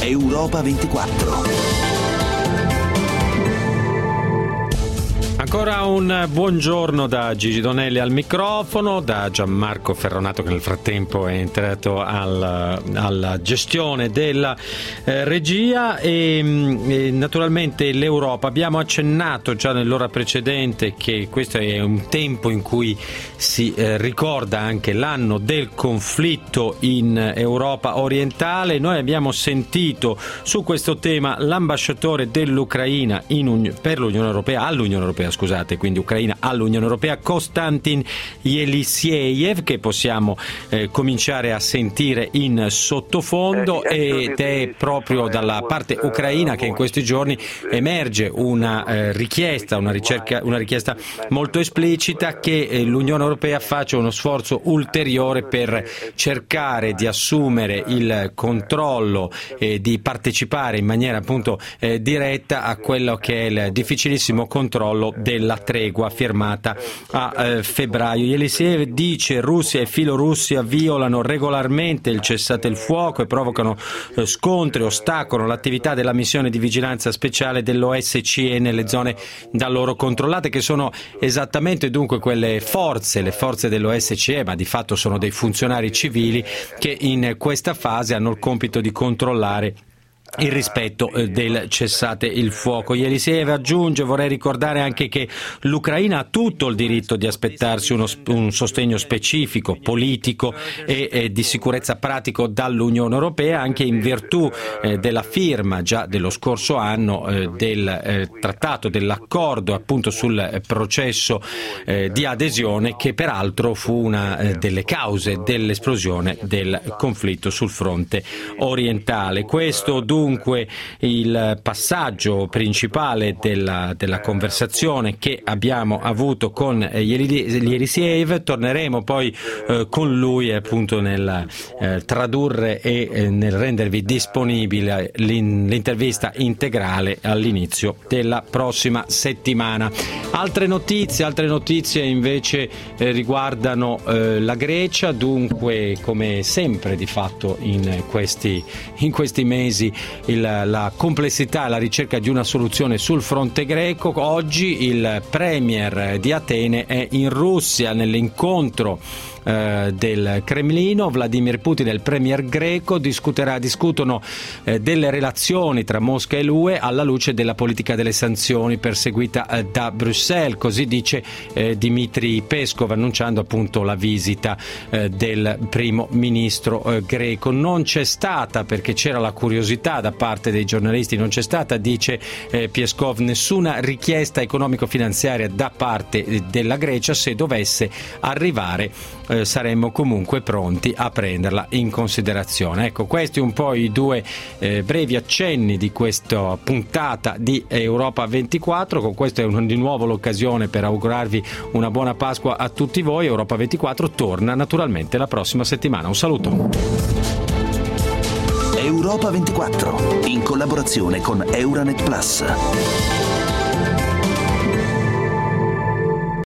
Europa 24. Ancora un buongiorno da Gigi Donelli al microfono, da Gianmarco Ferronato che nel frattempo è entrato alla gestione della regia e naturalmente l'Europa. Abbiamo accennato già nell'ora precedente che questo è un tempo in cui si ricorda anche l'anno del conflitto in Europa orientale. Noi abbiamo sentito su questo tema l'ambasciatore dell'Ucraina per l'Unione Europea, all'Unione Europea, quindi Ucraina all'Unione Europea, Konstantin Yelisiev, che possiamo cominciare a sentire in sottofondo, ed è proprio dalla parte ucraina che in questi giorni emerge una richiesta molto esplicita che l'Unione Europea faccia uno sforzo ulteriore per cercare di assumere il controllo e di partecipare in maniera appunto diretta a quello che è il difficilissimo controllo della tregua firmata a febbraio. Yelisiev dice: Russia e Filorussia violano regolarmente il cessate il fuoco e provocano scontri, ostacolano l'attività della missione di vigilanza speciale dell'OSCE nelle zone da loro controllate, che sono esattamente dunque quelle le forze dell'OSCE, ma di fatto sono dei funzionari civili che in questa fase hanno il compito di controllare il rispetto del cessate il fuoco. Yelisiev aggiunge: vorrei ricordare anche che l'Ucraina ha tutto il diritto di aspettarsi un sostegno specifico, politico e di sicurezza pratico dall'Unione Europea, anche in virtù della firma già dello scorso anno del trattato, dell'accordo appunto sul processo di adesione, che peraltro fu una delle cause dell'esplosione del conflitto sul fronte orientale. Questo dunque il passaggio principale della conversazione che abbiamo avuto con Yelisiev. Torneremo poi con lui appunto nel tradurre e nel rendervi disponibile l'intervista integrale all'inizio della prossima settimana. Altre notizie invece riguardano la Grecia. Dunque, come sempre di fatto in questi mesi, la complessità e la ricerca di una soluzione sul fronte greco. Oggi il premier di Atene è in Russia nell'incontro del Cremlino. Vladimir Putin e il premier greco discutono delle relazioni tra Mosca e l'UE alla luce della politica delle sanzioni perseguita da Bruxelles, così dice Dmitry Peskov, annunciando appunto la visita del primo ministro greco. Non c'è stata, perché c'era la curiosità da parte dei giornalisti, non c'è stata, dice Peskov, nessuna richiesta economico-finanziaria da parte della Grecia. Se dovesse arrivare saremmo comunque pronti a prenderla in considerazione. Ecco, questi un po' i due brevi accenni di questa puntata di Europa 24. Con questo è di nuovo l'occasione per augurarvi una buona Pasqua a tutti voi. Europa 24 torna naturalmente la prossima settimana. Un saluto. Europa 24 in collaborazione con Euranet Plus.